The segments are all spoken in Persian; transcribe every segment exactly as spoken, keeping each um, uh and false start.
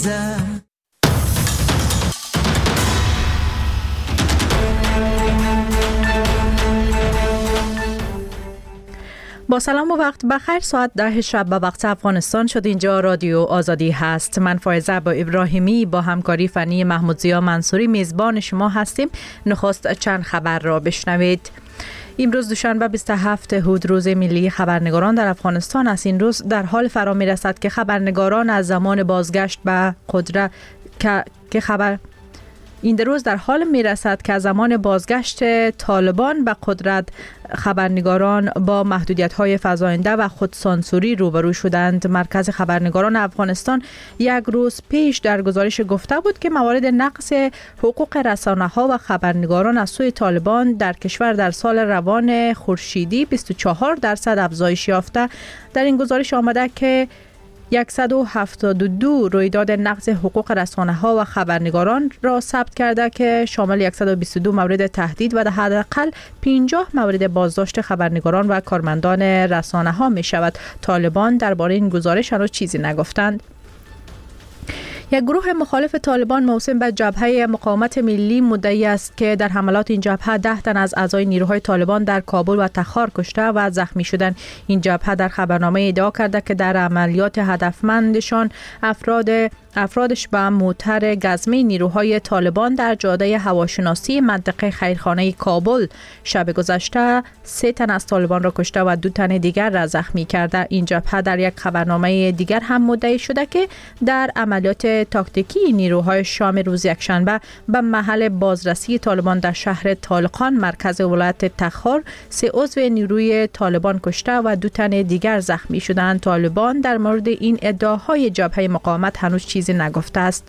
با سلام و وقت بخیر. ساعت ده شب به وقت افغانستان شد. اینجا رادیو آزادی هست. من فائزه با ابراهیمی با همکاری فنی محمود زیا منصوری میزبان شما هستیم. نخست چند خبر را بشنوید. امروز دوشنبه بیست و هفتم اود روز ملی خبرنگاران در افغانستان است. این روز در حال فرا میرسد که خبرنگاران از زمان بازگشت به قدرت که, که خبر این روز در حال می رسد که از زمان بازگشت طالبان به قدرت خبرنگاران با محدودیت‌های فزاینده و خودسانسوری روبرو شدند. مرکز خبرنگاران افغانستان یک روز پیش در گزارش گفته بود که موارد نقض حقوق رسانه‌ها و خبرنگاران از سوی طالبان در کشور در سال روان خورشیدی بیست و چهار درصد افزایش یافته. در این گزارش آمده که صد و هفتاد و دو رویداد نقض حقوق رسانه‌ها و خبرنگاران را ثبت کرده که شامل صد و بیست و دو مورد تهدید و حداقل پنجاه مورد بازداشت خبرنگاران و کارمندان رسانه‌ها می شود. طالبان درباره این گزارش هنوز چیزی نگفتند. یک گروه مخالف طالبان موسوم به جبهه مقاومت ملی مدعی است که در حملات این جبهه ده تن از اعضای نیروهای طالبان در کابل و تخار کشته و زخمی شدند. این جبهه در خبرنامه ادعا کرده که در عملیات هدفمندشان افراد افرادش به موتر گزمه نیروهای طالبان در جاده هواشناسی منطقه خیرخانه کابل شب گذشته سه تن از طالبان را کشته و دو تن دیگر را زخمی کرده. این جبهه در یک خبرنامه دیگر هم مدعی شده که در عملیات تاکتیکی نیروهای شام روز یکشنبه به محل بازرسی طالبان در شهر طالقان مرکز ولایت تخار سه عضو نیروی طالبان کشته و دو تن دیگر زخمی شدند. طالبان در مورد این ادعاهای جبهه مقاومت هنوز چیزی نگفته است.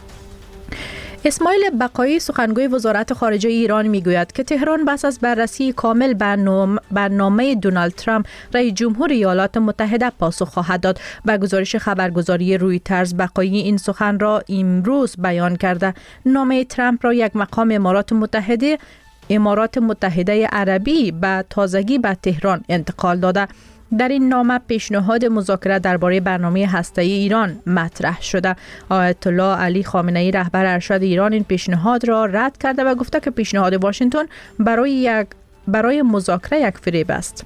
اسماعیل بقایی سخنگوی وزارت خارجه ایران میگوید که تهران پس از بررسی کامل برنامه دونالد ترامپ رئیس جمهور ایالات متحده پاسخ خواهد داد. به گزارش خبرگزاری رویترز بقایی این سخن را امروز بیان کرده. نامه ترامپ را یک مقام امارات متحده امارات متحده عربی به تازگی به تهران انتقال داده. در این نامه پیشنهاد مذاکره درباره برنامه هسته‌ای ایران مطرح شده. آیت الله علی خامنه‌ای رهبر ارشد ایران این پیشنهاد را رد کرده و گفته که پیشنهاد واشنگتن برای یک برای مذاکره یک فریب است.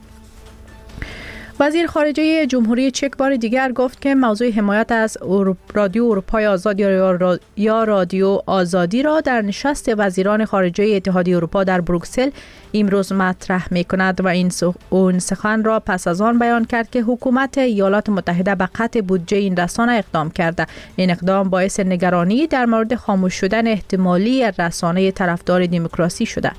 وزیر خارجه جمهوری چک بار دیگر گفت که موضوع حمایت از رادیو اروپای آزاد یا رادیو آزادی را در نشست وزیران خارجه اتحادیه اروپا در بروکسل امروز مطرح می کند و این اون سخن را پس از آن بیان کرد که حکومت ایالات متحده به قطع بودجه این رسانه اقدام کرده. این اقدام باعث نگرانی در مورد خاموش شدن احتمالی رسانه طرفدار دموکراسی شده.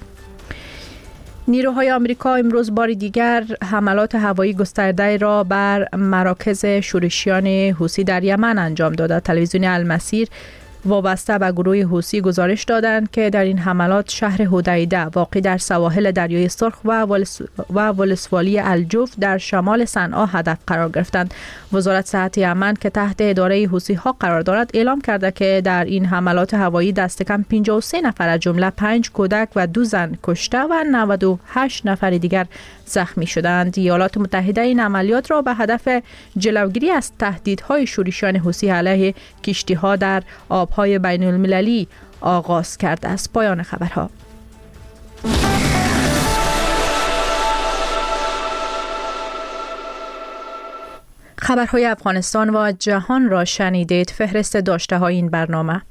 نیروهای آمریکا امروز بار دیگر حملات هوایی گسترده را بر مراکز شورشیان حوثی در یمن انجام داده. تلویزیون المسیر وابسته به گروه حوثی گزارش دادند که در این حملات شهر حدیده واقع در سواحل دریای سرخ و ولسوالی الجوف در شمال صنعا هدف قرار گرفتند. وزارت صحت یمن که تحت اداره حوثی ها قرار دارد اعلام کرده که در این حملات هوایی دست کم پنجاه و سه نفر از جمله پنج کودک و دو زن کشته و نود و هشت نفر دیگر زخمی شدند. ایالات متحده این عملیات را به هدف جلوگیری از تهدیدهای شورشیان حوثی علیه کشتی‌ها در آبهای بین المللی آغاز کرده است. پایان خبرها. خبرهای افغانستان و جهان را شنیدید. فهرست داشته های این برنامه.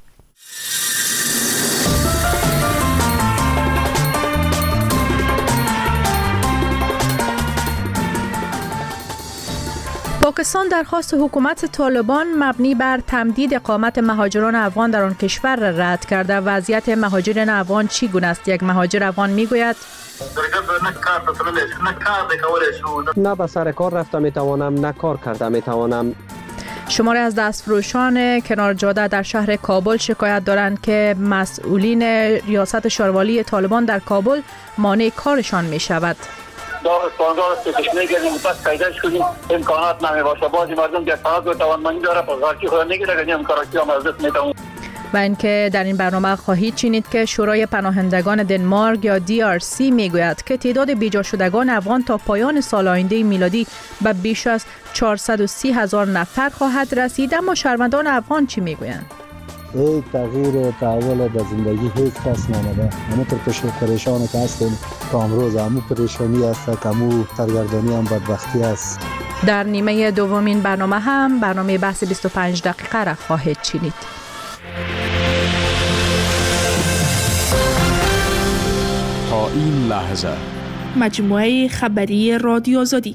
پاکستان درخواست حکومت طالبان مبنی بر تمدید اقامت مهاجران افغان در آن کشور را رد کرده. وضعیت مهاجران افغان چگونه است؟ یک مهاجر افغان میگوید نه به سر کار رفته میتوانم، نه کار کرده میتوانم. شماری از دستفروشان کنار جاده در شهر کابل شکایت دارند که مسئولین ریاست شاروالی طالبان در کابل مانع کارشان می شود. دار اسپانزار است که کشنه گردیم پس قیدش کنیم امکانات نمی باشه. بعضی مردم که فقط به توانمندی داره پس غلطی خود نگیره که امکاناتی هم از دست میتوان. و اینکه در این برنامه خواهید شنید که شورای پناهندگان دنمارک یا دی آر سی میگوید که تعداد بیجا شدگان افغان تا پایان سال آینده میلادی به بیش از چهارصد و سی هزار نفر خواهد رسید. اما شهروندان افغان چی میگویند؟ هیچ تغییر تحول در زندگی هیچ کس نامده. همونطور که پریشان که هستیم تا امروز همون پریشانی است، همون سرگردانی هم بدبختی است. در نیمه دومین برنامه هم برنامه بحث بیست و پنج دقیقه را خواهید شنید. تا این لحظه مجموعه خبری رادیو آزادی.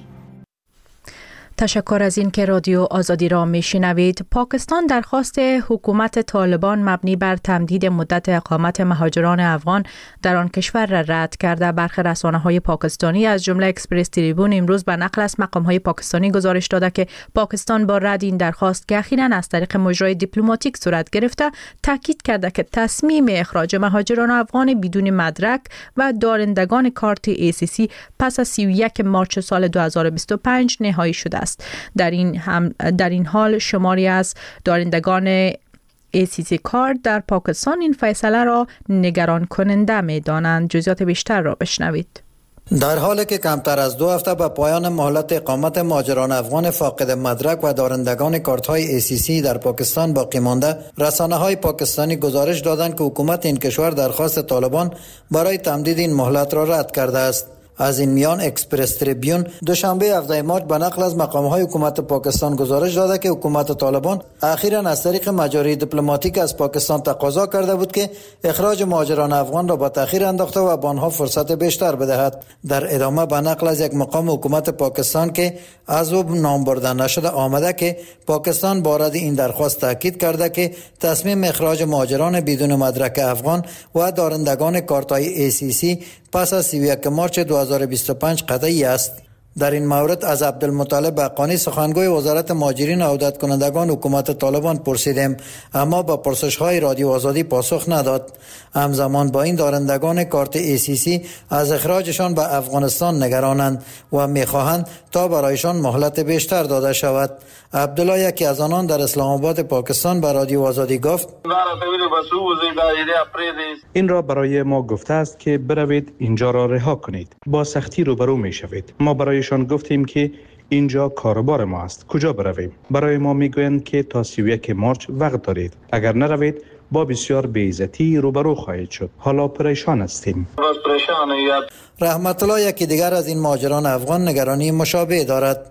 تشکر از این که رادیو آزادی را میشنوید. پاکستان درخواست حکومت طالبان مبنی بر تمدید مدت اقامت مهاجران افغان در آن کشور را رد کرده. برخی رسانه‌های پاکستانی از جمله اکسپرس تریبون امروز به نقل از مقام‌های پاکستانی گزارش داده که پاکستان با رد این درخواست که اخیراً از طریق مجرای دیپلماتیک صورت گرفته، تاکید کرده که تصمیم اخراج مهاجران افغان بدون مدرک و دارندگان کارت ای سی سی پس از سی و یک مارس سال دو هزار و بیست و پنج نهایی شده است. در این هم در این حال شماری از دارندگان ای سی سی کارت در پاکستان این فیصله را نگران کننده می دانند. جزئیات بیشتر را بشنوید. در حالی که کمتر از دو هفته به پایان مهلت اقامت مهاجران افغان فاقد مدرک و دارندگان کارت‌های ای سی سی در پاکستان باقی مانده، رسانه‌های پاکستانی گزارش دادند که حکومت این کشور درخواست طالبان برای تمدید این مهلت را رد کرده است. از این میان اکسپرس تریبیون دوشنبه هفدهم مارس به نقل از مقام‌های حکومت پاکستان گزارش داده که حکومت طالبان اخیراً از طریق مجاری دیپلماتیک از پاکستان تقاضا کرده بود که اخراج مهاجران افغان را با تأخیر انداخته و به آنها فرصت بیشتر بدهد. در ادامه به نقل از یک مقام حکومت پاکستان که از او نام برده نشده آمده که پاکستان با رد این درخواست تاکید کرده که تصمیم اخراج مهاجران بدون مدرک افغان و دارندگان کارت‌های ای سی سی پس از سی و یک مارس دو هزار و بیست و پنج قطعی است. در این مورد از عبدالمطلب حقانی سخنگوی وزارت مهاجرین و عودت کنندگان حکومت طالبان پرسیدیم، اما با پرسش‌های رادیو آزادی پاسخ نداد. همزمان با این دارندگان کارت ای سی سی از اخراجشان به افغانستان نگرانند و می‌خواهند تا برایشان مهلت بیشتر داده شود. عبدالله یکی از آنان در اسلام آباد پاکستان به رادیو آزادی گفت: این را برای ما گفته است که بروید اینجا را رها کنید. با سختی روبرو می‌شوید. ما برایشان گفتیم که اینجا کاروبار ما است، کجا برویم؟ برای ما میگویند که تا سی و یک مارس وقت دارید، اگر نروید با بسیار بی‌عزتی روبرو خواهید شد. حالا پریشان هستیم. رحمت الله یکی دیگر از این مهاجران افغان نگرانی مشابه دارد.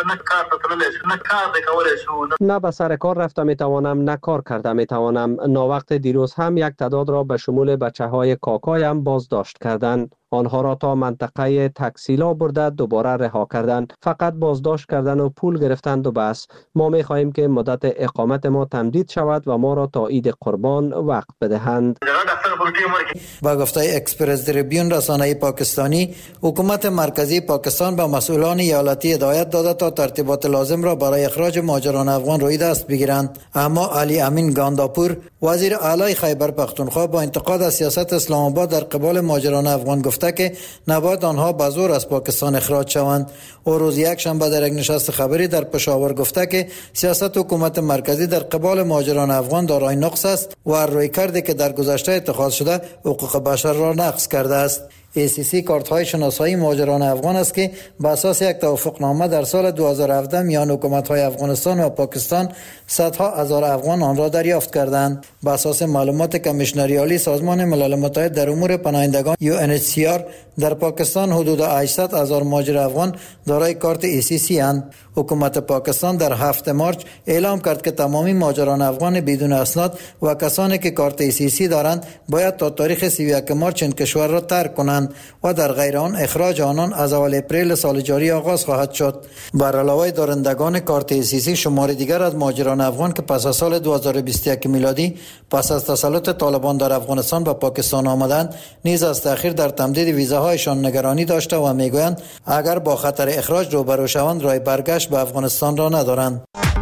نه به سر کار رفته میتوانم، نه کار کرده میتوانم. ناوقت دیروز هم یک تعداد را به شمول بچه های کاکایم بازداشت کردند. آنها را تا منطقه تکسیلا برده دوباره رها کردند. فقط بازداشت کردن و پول گرفتند و بس. ما می خواهیم که مدت اقامت ما تمدید شود و ما را تا عید قربان وقت بدهند. با گفته اکسپرس تریبیون رسانه پاکستانی، حکومت مرکزی پاکستان به مسئولان ایالتی هدایت داده تا ترتیبات لازم را برای اخراج مهاجران افغان روی دست بگیرند. اما علی امین گانداپور وزیر اعلی خیبر پختونخوا با انتقاد از سیاست اسلام آباد در قبال مهاجران افغان گفته که نباید آنها به زور از پاکستان اخراج شوند. او روز یک شنبه در یک نشست خبری در پشاور گفته که سیاست حکومت مرکزی در قبال مهاجران افغان دارای نقص است و رویکردی که در گذشته اتخاذ شده حقوق بشر را نقض کرده است. ای سی سی کارت‌های شناسایی مهاجران افغان است که بر اساس یک توافقنامه در سال دو هزار و هفده میان حکومت‌های افغانستان و پاکستان صدها هزار افغان آن را دریافت کردند. بر اساس معلومات کمیشنری عالی سازمان ملل متحد در امور پناهندگان یو ان اچ سی آر، در پاکستان حدود هشتصد هزار مهاجر افغان دارای کارت ای سی سی اند. حکومت پاکستان در هفتم مارس اعلام کرد که تمامی مهاجران افغان بدون اسناد و کسانی که کارت ای سی سی دارند باید تا تاریخ سی و یک مارس این کشور را ترک کنند و در غیر آن اخراج آنان از اول اپریل سال جاری آغاز خواهد شد. بر علاوه دارندگان کارت ای سی سی، شمار دیگر از مهاجران افغان که پس از سال دو هزار و بیست و یک میلادی پس از تسلط طالبان در افغانستان به پاکستان آمدند نیز از تأخیر در تمدید ویزاهایشان نگرانی داشته و میگویند اگر با خطر اخراج روبرو شوند راه برگشت به افغانستان را ندارند.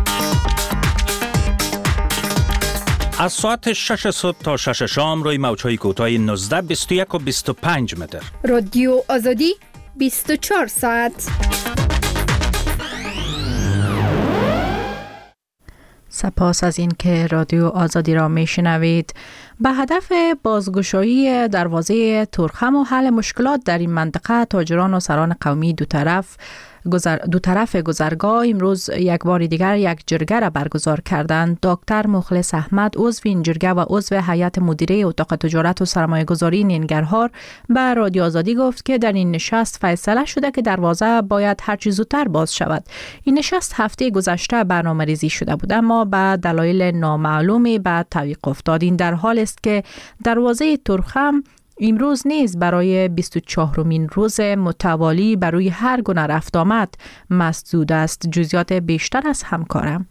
از ساعت شش صبح تا شش شام روی موج‌های کوتاه نوزده، بیست و یک و بیست و پنج متر. رادیو آزادی بیست و چهار ساعت. سپاس از این که رادیو آزادی را میشنوید. به هدف بازگشایی دروازه تورخم و حل مشکلات در این منطقه، تاجران و سران قومی دو طرف گذر... دو طرف گذرگاه امروز یک بار دیگر یک جرگه را برگزار کردند. دکتر مخلص احمد، عضو این جرگه و عضو هیئت مدیره اتاق تجارت و سرمایه گذاری ننگرهار، به رادیو آزادی گفت که در این نشست فیصله شده که دروازه باید هر چه زودتر باز شود. این نشست هفته گذشته برنامه‌ریزی شده بود، اما به دلایل نامعلومی به تعویق افتاد. این در حال است که دروازه تورخم امروز نیز برای بیست و چهارمین روز متوالی برای هر گونه رفت آمد مسدود است. جزئیات بیشتر از همکارم.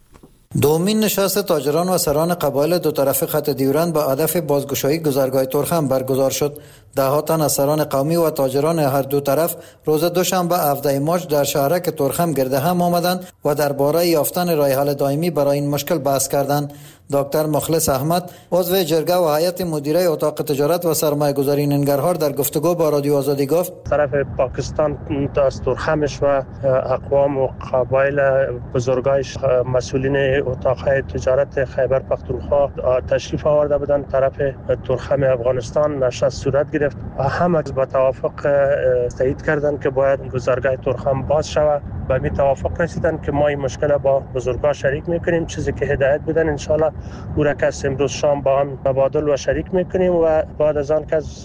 دومین نشست تاجران و سران قبایل دو طرف خط دیورند با هدف بازگشایی گذرگاه تورخم برگزار شد. ده ها تن از سران قومی و تاجران هر دو طرف روز دوشنبه هفدهم مارس در شهرک تورخم گرد هم آمدند و درباره یافتن راه حل دائمی برای این مشکل بحث کردند. دکتر مخلص احمد، عضو جرگه و هیئت مدیره اتاق تجارت و سرمایه گذاری ننگرهار، در گفتگو با رادیو آزادی گفت طرف پاکستان از تورخمش و اقوام و قبایل بزرگایش مسئولین اتاق تجارت خیبر پختونخوا تشریف آورده بودند. طرف تورخم افغانستان نشست صورت گرفت و همه با توافق تایید کردند که باید گذرگاه تورخم باز شود. به می توافق رسیدند که ما این مشکل با بزرگان شریک میکنیم. چیزی که هدایت بدن انشالله او را کس امروز شام با هم تبادل و شریک میکنیم و بعد از آن کس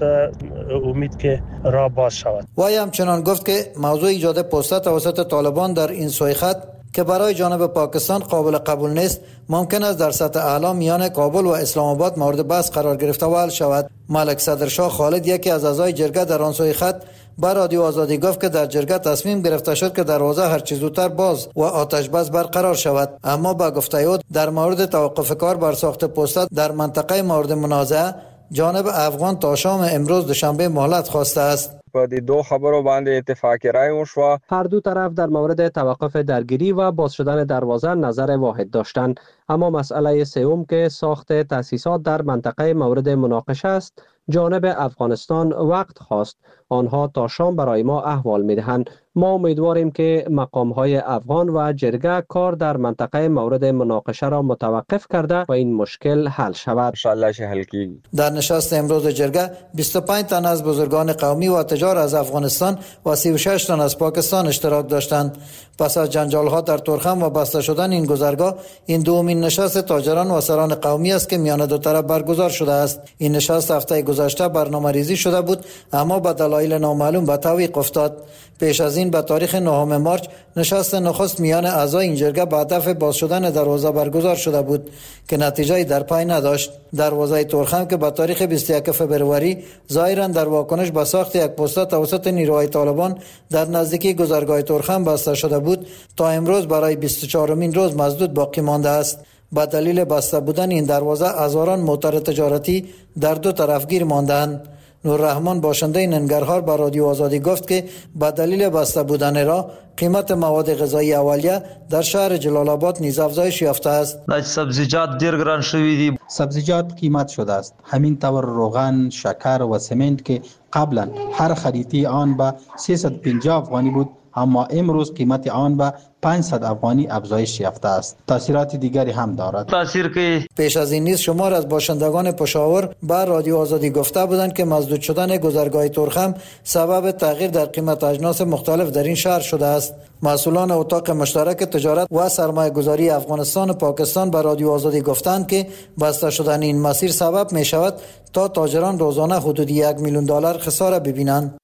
امید که راه باز شود. وی همچنان گفت که موضوع ایجاد پوسته توسط طالبان در این سوی خط که برای جانب پاکستان قابل قبول نیست، ممکن است در سطح اعلی میان کابل و اسلام آباد مورد بحث قرار گرفته و حل شود. ملک صدرشاه خالد، یکی از اعضای جرگه در آن سوی خط، با رادیو آزادی گفت که در جرگه تصمیم گرفته شد که دروازه هر چه زودتر باز و آتش بس برقرار شود، اما با گفته او در مورد توقف کار بر ساخت پوسته در منطقه مورد منازعه جانب افغان تا شام امروز دوشنبه مهلت خواسته است. په دې دو خبرو باندې اتفاق رای وشو. هر دو طرف در مورد توقف درگیری و باز شدن دروازه نظر واحد داشتند، اما مسئله سوم که ساخت تأسیسات در منطقه مورد مناقشه است، جانب افغانستان وقت خواست. آنها تا شام برای ما احوال میدهند. ما امیدواریم که مقام‌های افغان و جرگه کار در منطقه مورد مناقشه را متوقف کرده و این مشکل حل شود. ان شاء الله شه حل کیږي. در نشست امروز جرگه بیست و پنج تن از بزرگان قومی و تجار از افغانستان و سی و شش تن از پاکستان اشتراک داشتند. پس از جنجال‌ها در تورخم و بسته شدن این گذرگاه، این دومین نشست تاجران و سران قومی است که میان دو طرف برگزار شده است. این نشست هفته گذشته برنامه‌ریزی شده بود، اما به دلایل نامعلوم به تعویق افتاد. پیش از این به تاریخ نهم مارس نشست نخست میان اعضای این جرگه به هدف باز شدن دروازه برگزار شده بود که نتیجه در پی نداشت. دروازه تورخم که به تاریخ بیست و یک فوریه ظاهرا در واکنش به ساخت یک پوسته توسط نیروهای طالبان در نزدیکی گذرگاه تورخم بسته شده بود، تا امروز برای بیست و چهارمین روز مسدود باقی مانده است. با دلیل بسته بودن این دروازه هزاران موتر تجارتی در دو طرف گیر ماندند. نوررحمان، باشنده ننگرهار، با رادیو آزادی گفت که با دلیل بسته بودن راه قیمت مواد غذایی اولیه در شهر جلال آباد نیز افزایش یافته است. سبزیجات ډیر ګران شوي دي. سبزیجات قیمت شده است. همین طور روغن، شکر و سمنت که قبلا هر خریدی آن به سیصد و پنجاه افغانی بود، اما امروز قیمت آن به پانصد افغانی افزایش یافته است. تاثیرات دیگری هم دارد. تاثیر که پیش از این نیز شمار از باشندگان پشاور با رادیو آزادی گفته بودند که مسدود شدن گذرگاه تورخم سبب تغییر در قیمت اجناس مختلف در این شهر شده است. مسئولان اتاق مشترک تجارت و سرمایه گذاری افغانستان و پاکستان با رادیو آزادی گفتند که بسته شدن این مسیر سبب می شود تا تاجران روزانه حدود یک میلیون دلار خساره ببینند.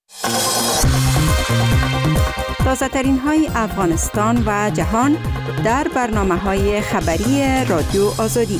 تازه ترین های افغانستان و جهان در برنامه های خبری رادیو آزادی.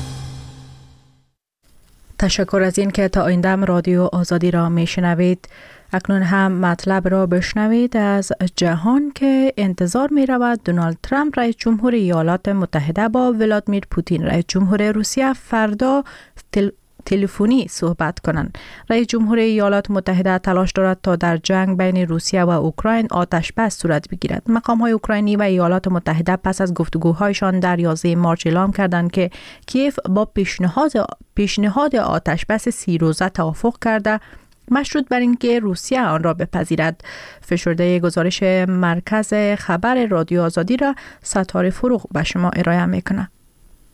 تشکر از این که تا آیندم رادیو آزادی را می شنوید. اکنون هم مطلب را بشنوید از جهان که انتظار می رود دونالد ترامپ رئیس جمهور ایالات متحده با ولادیمیر پوتین رئیس جمهور روسیه فردا تل تلفنی صحبت کنند. رئیس جمهور ایالات متحده تلاش دارد تا در جنگ بین روسیه و اوکراین آتش بس صورت بگیرد. مقام‌های اوکراینی و ایالات متحده پس از گفتگوهایشان در یازده مارس اعلام کردند که کیف با پیشنهاد پیشنهاد آتش بس سی روزه توافق کرده، مشروط بر اینکه روسیه آن را بپذیرد. فشرده گزارش مرکز خبر رادیو آزادی را ستاره فروغ به شما ارائه می‌کند.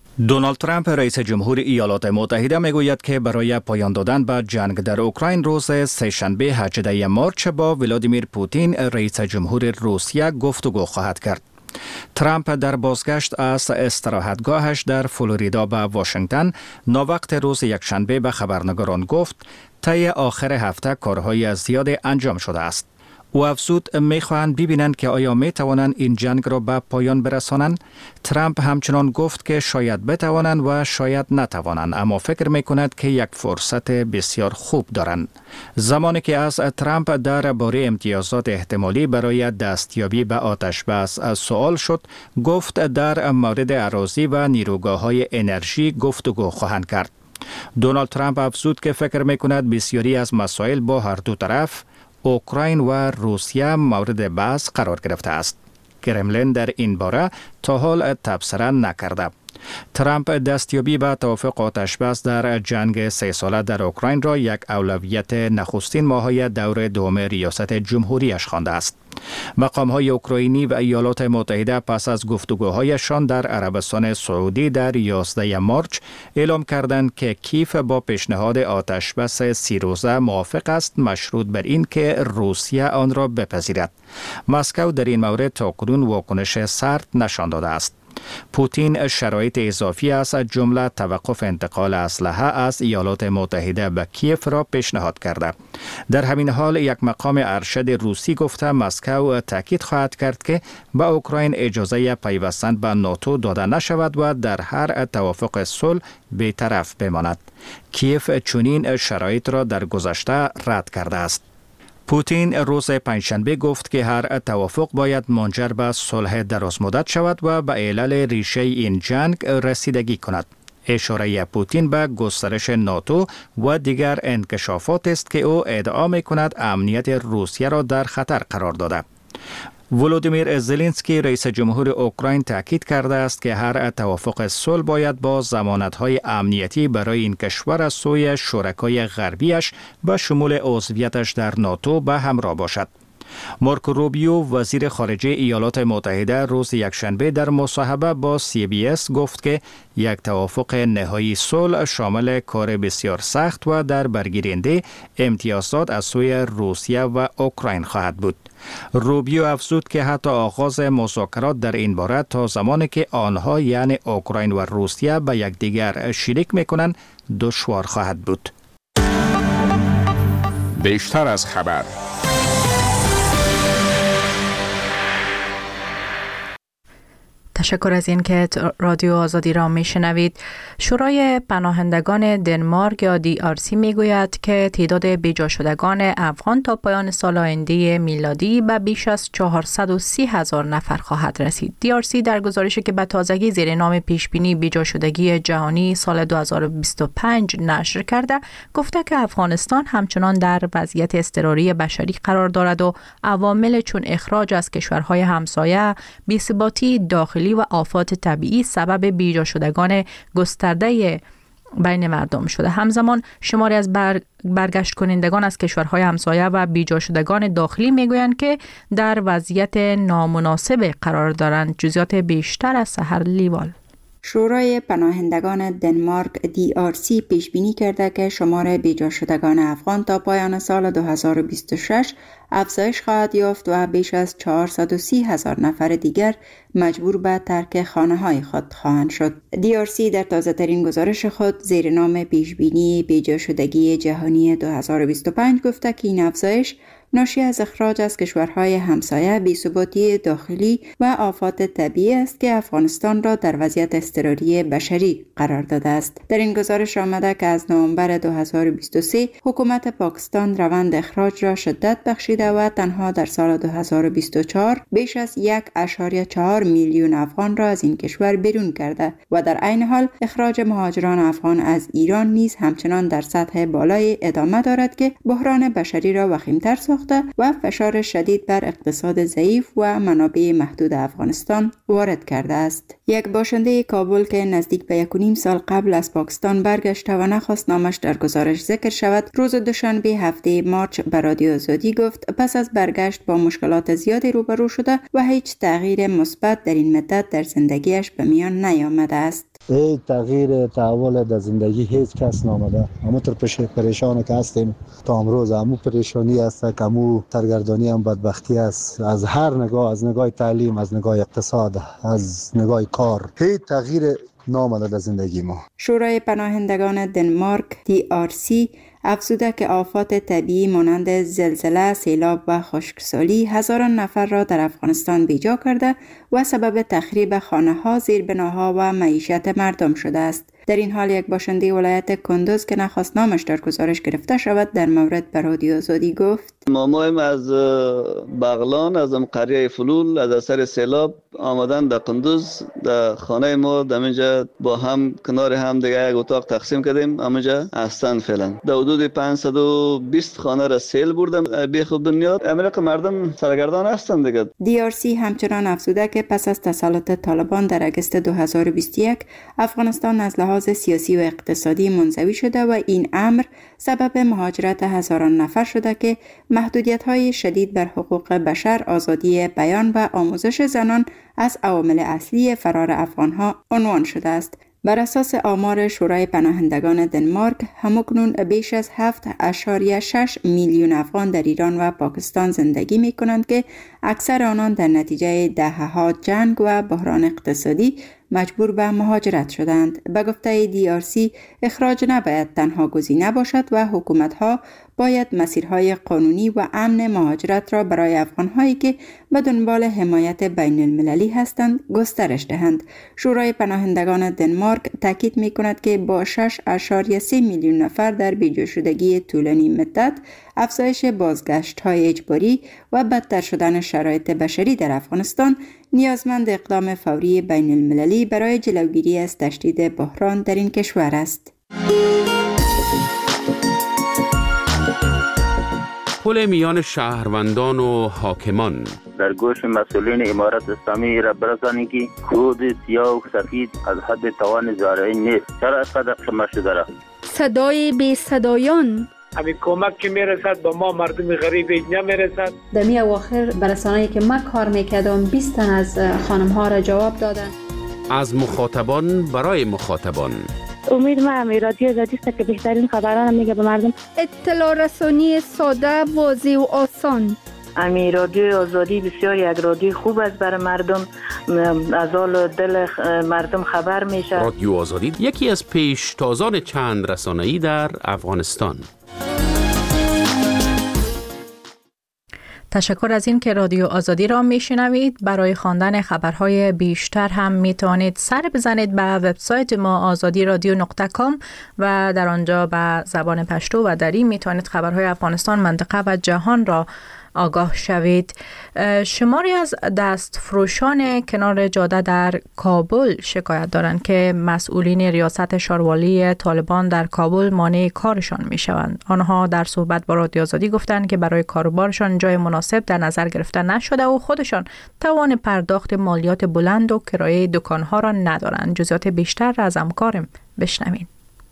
دونالد ترامپ رئیس جمهور ایالات متحده میگوید که برای پایان دادن به جنگ در اوکراین روز سه‌شنبه هجدهم مارس با ولادیمیر پوتین رئیس جمهور روسیه گفتگو خواهد کرد. ترامپ در بازگشت از استراحتگاهش در فلوریدا به واشنگتن ناوقت روز یکشنبه به خبرنگاران گفت طی آخر هفته کارهای زیاد انجام شده است. او افزود میخواهند ببینند که آیا میتوانند این جنگ را به پایان برسانند. ترامپ همچنان گفت که شاید بتوانند و شاید نتوانند، اما فکر میکند که یک فرصت بسیار خوب دارند. زمانی که از ترامپ در باره امتیازات احتمالی برای دستیابی به آتش بس سوال شد، گفت در مورد اراضی و نیروگاه‌های انرژی گفتگو خواهند کرد. دونالد ترامپ افزود که فکر میکند بسیاری از مسائل با هر دو طرف اوکراین و روسیه مورد بحث قرار گرفته است. کرملین در این باره تا حال تبصره نکرده. ترامپ دستیابی به توافق آتشبس در جنگ سه ساله در اوکراین را یک اولویت نخستین ماه‌های دور دوم ریاست جمهوریش خوانده است. مقام‌های اوکراینی و ایالات متحده پس از گفتگوهایشان در عربستان سعودی در یازدهم مارس اعلام کردند که کیف با پیشنهاد آتشبس سی روزه موافق است، مشروط بر این که روسیه آن را بپذیرد. مسکو در این مورد تاکنون واکنش سرد نشان داده است. پوتین شرایط اضافی از جمله توقف انتقال اسلحه از ایالات متحده به کیف را پیشنهاد کرده. در همین حال یک مقام ارشد روسی گفته مسکو تاکید خواهد کرد که به اوکراین اجازه پیوستن به ناتو داده نشود و در هر توافق صلح بی‌طرف بماند. کیف چنین شرایط را در گذشته رد کرده است. پوتین روز پنجشنبه گفت که هر توافق باید منجر به صلح درازمدت شود و به علل ریشه این جنگ رسیدگی کند. اشاره پوتین به گسترش ناتو و دیگر انکشافات است که او ادعا می‌کند امنیت روسیه را در خطر قرار داده. ولودیمیر زلنسکی رئیس جمهور اوکراین تاکید کرده است که هر توافق صلح باید با ضمانت‌های امنیتی برای این کشور از سوی شرکای غربیش به شمول عضویتش در ناتو به همراه باشد. مارکو روبیو وزیر خارجه ایالات متحده روز یکشنبه در مصاحبه با سی بی اس گفت که یک توافق نهایی صلح شامل کار بسیار سخت و در برگیرنده امتیازات از سوی روسیه و اوکراین خواهد بود. روبیو افزود که حتی آغاز مذاکرات در این باره تا زمانی که آنها یعنی اوکراین و روسیه به یکدیگر شریک میکنند دشوار خواهد بود. بیشتر از خبر. تشکر از این که رادیو آزادی را میشنوید. شورای پناهندگان دنمارک یا دی آر سی میگوید که تعداد بیجا شدگان افغان تا پایان سال آینده میلادی به بیش از چهارصد و سی هزار نفر خواهد رسید. دی آر سی در گزارشی که به تازگی زیر نام پیشبینی بیجا شدگی جهانی سال دو هزار و بیست و پنج نشر کرده، گفته که افغانستان همچنان در وضعیت اضطراری بشری قرار دارد و عوامل چون اخراج از کشورهای همسایه، بی‌ثباتی داخلی و آفات طبیعی سبب بیجا شدگان گسترده بین مردم شده. همزمان شماری از بر... برگشت کنندگان از کشورهای همسایه و بیجا شدگان داخلی میگویند که در وضعیت نامناسب قرار دارند. جزئیات بیشتر از سحر لیوال. شورای پناهندگان دنمارک دی آر سی پیش بینی کرده که شمار بیجا شدگان افغان تا پایان سال دو هزار و بیست و شش افزایش خواهد یافت و بیش از چهارصد و سی هزار نفر دیگر مجبور به ترک خانه‌های خود خواهند شد. دی آر سی در تازه ترین گزارش خود زیر نام پیش بینی بیجا شدگی جهانی دو هزار و بیست و پنج گفته که این افزایش ناشی از اخراج از کشورهای همسایه، بی‌ثباتی داخلی و آفات طبیعی است که افغانستان را در وضعیت اضطراری بشری قرار داده است. در این گزارش آمده که از نوامبر دو هزار و بیست و سه حکومت پاکستان روند اخراج را شدت بخشیده و تنها در سال دو هزار و بیست و چهار بیش از یک ممیز چهار میلیون افغان را از این کشور بیرون کرده و در عین حال اخراج مهاجران افغان از ایران نیز همچنان در سطح بالای ادامه دارد که بحران بشری را وخیم‌تر ساخته و فشار شدید بر اقتصاد ضعیف و منابع محدود افغانستان وارد کرده است. یک باشنده کابل که نزدیک به یک و نیم سال قبل از پاکستان برگشته و نخواست نامش در گزارش ذکر شود، روز دوشنبه هفته مارچ به رادیو آزادی گفت پس از برگشت با مشکلات زیادی روبرو شده و هیچ تغییر مثبت در این مدت در زندگیش به میان نیامده است. ای تغییر تحول در زندگی هیچ کس نامده. همه تر پش پریشان که هستیم تا امروز، همو پریشانی است که همو سرگردانی هم بدبختی است، از هر نگاه، از نگاه تعلیم، از نگاه اقتصاد، از نگاه کار، هیچ تغییر نامده در زندگی ما. شورای پناهندگان دنمارک دی آر سی افزوده که آفات طبیعی مانند زلزله، سیلاب و خشکسالی هزاران نفر را در افغانستان بیجا کرده و سبب تخریب خانه‌ها، زیربناها و معیشت مردم شده است. در این حال یک باشنده ولایت کندوز که نخواست نامش در گزارش گرفته شود در مورد به رادیو آزادی گفت: مامایم از بغلان، از قریه فلول، از اثر سیلاب آمدن در کندوز، در خانه ما در اینجا با هم کنار هم دیگه یک اتاق تقسیم کردیم. همونجا هستن فعلا. در حدود پانصد و بیست خانه را سیل بردم بی خوب بنیاد. امریکا مردم سرگردان هستند دیگه. دی آر سی همچنان افزوده که پس از تسلط طالبان در اگست دو هزار و بیست و یک افغانستان از لحاظ سیاسی و اقتصادی منزوی شده و این امر سبب مهاجرت هزاران نفر شده که محدودیت‌های شدید بر حقوق بشر، آزادی بیان و آموزش زنان از عوامل اصلی فرار افغان‌ها عنوان شده است. بر اساس آمار شورای پناهندگان دنمارک، همکنون بیش از هفت اشاریه شش میلیون افغان در ایران و پاکستان زندگی می کنند که اکثر آنان در نتیجه دهه‌ها جنگ و بحران اقتصادی مجبور به مهاجرت شدند. به گفته دی آر سی، اخراج نباید تنها گزینه باشد و حکومت‌ها باید مسیرهای قانونی و امن مهاجرت را برای افغان‌هایی که به دنبال حمایت بین المللی هستند گسترش دهند. شورای پناهندگان دنمارک تاکید می‌کند که با شش اشاریه سه میلیون نفر در بیجا شدگی طولانی مدت، افزایش بازگشت‌های اجباری و بدتر شدن شرایط بشری در افغانستان نیازمند اقدام فوری بین المللی برای جلوگیری از تشدید بحران در این کشور است. پل میان شهروندان و حاکمان در گوش مسئولین امارت اسلامی را برسانی که خود سیاه و سفید از حد توان زارعی نیست. چرا اینقدر شما شده را؟ صدای بی صدایان، همین کمک که میرسد به ما مردم غریب اینجا میرسد. در می اواخر برسانه‌ای که من کار میکردم بیست تن از خانم ها را جواب دادن. از مخاطبان برای مخاطبان. امید ما هم رادیو آزادی است که بهترین خبران میگه به مردم. اطلاع رسانی ساده، واضح و آسان. امی رادیو آزادی بسیار یک رادیو خوب است برای مردم، از حال دل مردم خبر میشه. رادیو آزادی یکی از پیشتازان چند رسانه‌ای در افغانستان. تشکر از این که رادیو آزادی را میشنوید. برای خواندن خبرهای بیشتر هم میتوانید سر بزنید به وبسایت ما آزادی رادیو نقطه کام و در آنجا به زبان پشتو و دری میتوانید خبرهای افغانستان، منطقه و جهان را آگاه شوید. شماری از دستفروشان کنار جاده در کابل شکایت دارند که مسئولین ریاست شاروالی طالبان در کابل مانع کارشان می شوند. آنها در صحبت با رادیو آزادی گفتند که برای کاروبارشان جای مناسب در نظر گرفته نشده و خودشان توان پرداخت مالیات بلند و کرایه دکانها را ندارند. جزئیات بیشتر از همکارم بشنوید.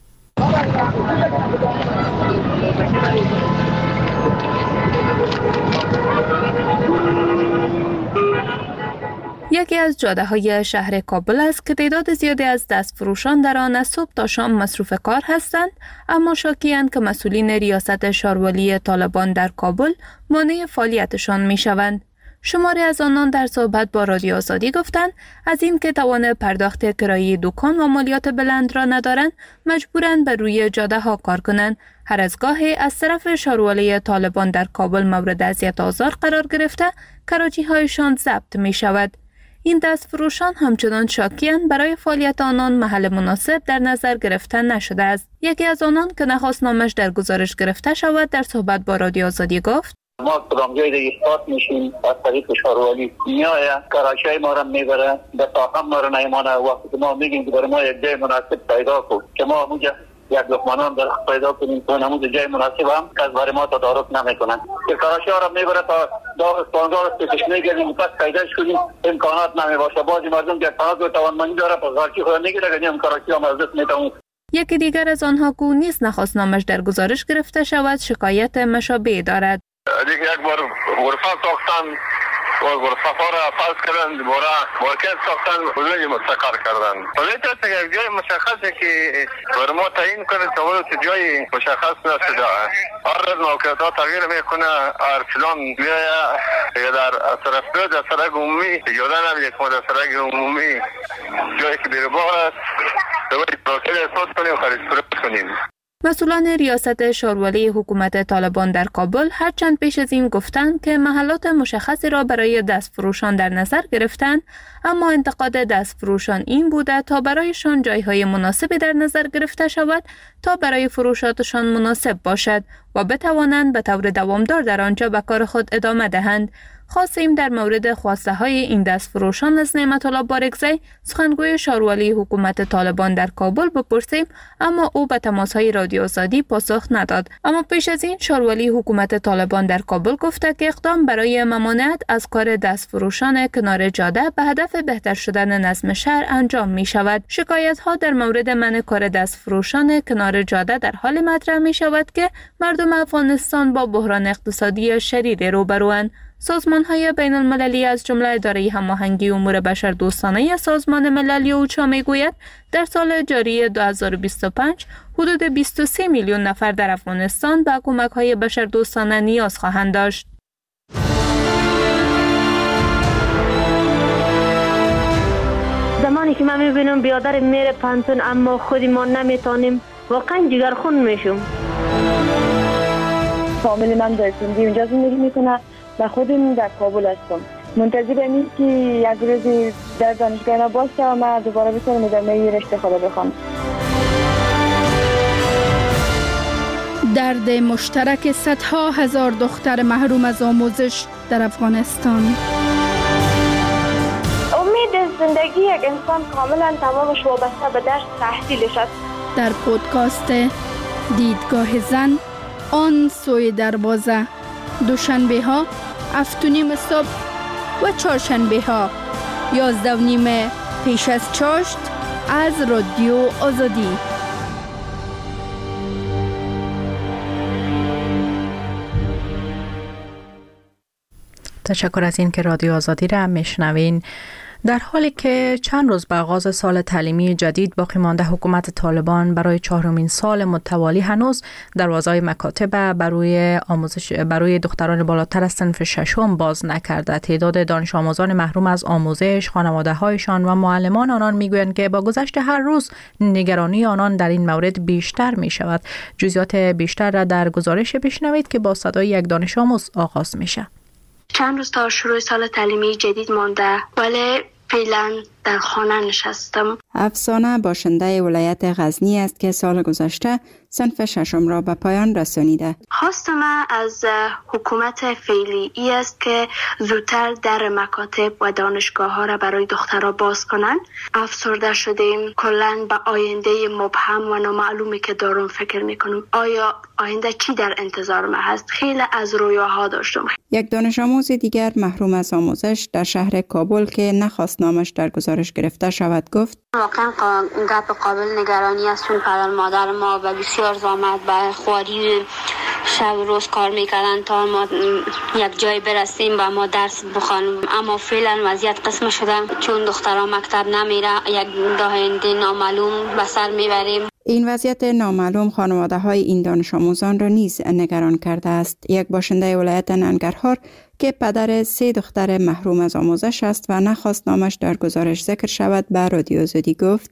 یکی از جاده‌های شهر کابل است که تعداد زیادی از دستفروشان در آن از صبح تا شام مصروف کار هستند، اما شاکی‌اند که مسئولین ریاست شاروالی طالبان در کابل مانع فعالیتشان می‌شوند. شماری از آنان در صحبت با رادیو آزادی گفتند از این که توان پرداخت کرایه دکان و مالیات بلند را ندارند، مجبورند بر روی جاده‌ها کار کنند. هر از گاهی از طرف شاروالی طالبان در کابل مورد اذیت و آزار قرار گرفته، کراچی‌هایشان ضبط می‌شود. این دستفروشان همچنان شاکی‌اند برای فعالیت آنان محل مناسب در نظر گرفته نشده است. یکی از آنان که نخواست نامش در گزارش گرفته شود در صحبت با رادیو آزادی گفت: ما کدام جای دیگه اثبات میشیم از طریق شاروالی میایه کراچی ما را میبره به تاهم ما را نیمانه. وقتی ما میگیم که برای ما یک جای مناسب پیدا کن که ما همونجا یک لقمانان در پیدا کنیم که همون جای مناسب هم که از برای ما تدارک نمیکنن که کراچی ها را میبره تا داغ اسپانگار استکش میگردیم پس پیداش کنیم امکانات نمیباشه. بعضی مردم که امکانات و توانمندی داره پس غارچی خود میگیره که نیم کراچی هم از دست میتونه. یکی دیگر از آنها که نیز نخواست نامش در گزارش گرفته شود شکایت مشابه دارد. دیگه یک بار غرفه ساختن و سفر فاز کردن دوباره مارکت ساختن ولی مستقر کردن. ولی تا یک جای مشخصه که بر ما تعیین کنه تا جای مشخص نشده. هر روز موقعیت تغییر میکنه. هر فلان میاد در طرف دو در سرک عمومی یادن نمیاد که ما در سرک عمومی جایی که بیربار است دوباره پروسه احساس کنیم و خرید فروش کنیم. مسئولان ریاست شارولی حکومت طالبان در کابل هرچند پیش از این گفتند که محلات مشخصی را برای دستفروشان در نظر گرفتند، اما انتقاد دستفروشان این بوده تا برایشان جایهای مناسبی در نظر گرفته شود تا برای فروشاتشان مناسب باشد و بتوانند به طور دوامدار در آنجا به کار خود ادامه دهند. خواستیم در مورد خواسته های این دستفروشان از نعمت الله بارکزی سخنگوی شارولی حکومت طالبان در کابل بپرسیم، اما او به تماس های رادیو آزادی پاسخ نداد. اما پیش از این شارولی حکومت طالبان در کابل گفته که اقدام برای ممانعت از کار دستفروشان کنار جاده به هدف بهتر شدن نظم شهر انجام می شود. شکایت ها در مورد منع کار دستفروشان کنار جاده در حال مطرح می شود که مردم افغانستان با بحران اقتصادی شدید روبروند. سازمان‌های بین المللی از جمله اداره هماهنگی امور بشردوستانه سازمان ملل اوچا میگوید در سال جاری دو هزار و بیست و پنج حدود بیست و سه میلیون نفر در افغانستان به کمک‌های بشردوستانه نیاز خواهند داشت. زمانی که من می‌بینم بیادر میره پانتون اما خودی ما نمیتونیم، واقعا جگرخون میشم. فامیل من در سندی اونجا زندگی میکنه و خودم در کابل هستم. منتظر اینم که یک روزی در دانشگاه باشه و من دوباره بتونم ادامه رشته خود بخوام. درد مشترک صدها هزار دختر محروم از آموزش در افغانستان. امید زندگی یک انسان کاملا تمامش وابسته به درس تحصیلش است. در پودکاست دیدگاه زن آن سوی دروازه، دوشنبه ها هفت و نیم صبح و چهارشنبه ها یازده و نیم پیش از چاشت از رادیو آزادی. تشکر از این که رادیو آزادی را میشنوین. در حالی که چند روز به آغاز سال تعلیمی جدید باقی مانده، حکومت طالبان برای چهارمین سال متوالی هنوز دروازه‌های مکاتب برای آموزش برای دختران بالاتر از صنف ششم باز نکرده. تعداد دانش آموزان محروم از آموزش، خانواده‌هایشان و معلمان آنان میگویند که با گذشت هر روز نگرانی آنان در این مورد بیشتر می شود. جزئیات بیشتر را در گزارش بشنوید که با صدای یک دانش آموز آغاز میشه. چند روز تا شروع سال تعلیمی جدید مانده، ولی فعلا در خانه نشستم. افسانه باشنده ولایت غزنی است که سال گذشته صنف ششم را به پایان رسانیده. خواست من از حکومت فعلی ای است که زودتر در مکاتب و دانشگاه ها را برای دخترها باز کنند. افسرده شدیم. کلاً به آینده مبهم و نامعلومی که دارم فکر میکنم. آیا آینده چی در انتظار من هست؟ خیلی از رویاها داشتم. یک دانش آموز دیگر محروم از آموزش در شهر کابل که نخواست نامش در گزارش گرفته شود گفت: واقعا گپ قابل نگرانی است، چون پدر مادر ما به بسیار زحمت به خواری شب روز کار میکردن تا ما یک جای برسیم و ما درس بخوانیم، اما فعلا وضعیت قسم شده چون دخترها مکتب نمیره، یک آینده نامعلوم به سر میبریم. این وضعیت نامعلوم خانواده های این دانش آموزان را نیز نگران کرده است. یک باشنده ولایت ننگرهار که پدر سه دختر محروم از آموزش است و نخواست نامش در گزارش ذکر شود به رادیو آزادی گفت: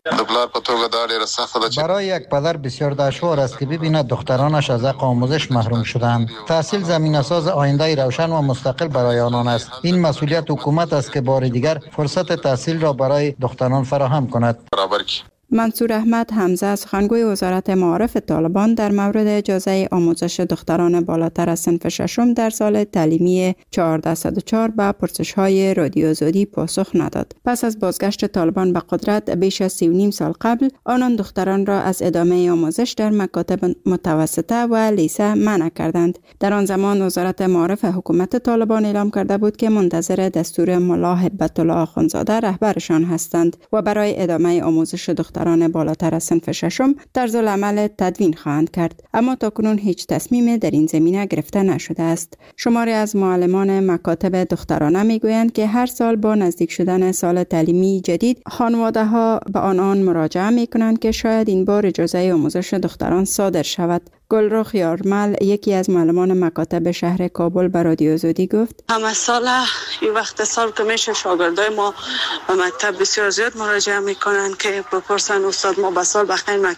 برای یک پدر بسیار دشوار است که ببیند دخترانش از حق آموزش محروم شدند. تحصیل زمین اساس آینده روشن و مستقل برای آنان است. این مسئولیت حکومت است که بار دیگر فرصت تحصیل را برای دختران فراهم کند. منصور احمد حمزه سخنگوی وزارت معارف طالبان در مورد اجازه آموزش دختران بالاتر از صنف ششم در سال تعلیمی چهارده صد و چهار به پرسش‌های رادیو آزادی پاسخ نداد. پس از بازگشت طالبان به قدرت بیش از سی و نیم سال قبل، آنان دختران را از ادامه آموزش در مکاتب متوسطه و لیسه منع کردند. در آن زمان وزارت معارف حکومت طالبان اعلام کرده بود که منتظر دستور ملا هبت الله آخوندزاده رهبرشان هستند و برای ادامه آموزش دختران دختران بالاتر از صنف ششم طرز العمل تدوین خواهند کرد، اما تاکنون هیچ تصمیم در این زمینه گرفته نشده است. شماری از معلمان مکاتب دخترانه میگویند که هر سال با نزدیک شدن سال تعلیمی جدید خانواده ها به آنان مراجعه می کنند که شاید این بار اجازه آموزش دختران صادر شود. گلرخ یارمل یکی از معلمان مکاتب شهر کابل به رادیو آزادی گفت همه سال این وقت سال که میشه شاگردای ما به مکتب بسیار زیاد مراجعه میکنن که بپرسن استاد ما به سال بخیر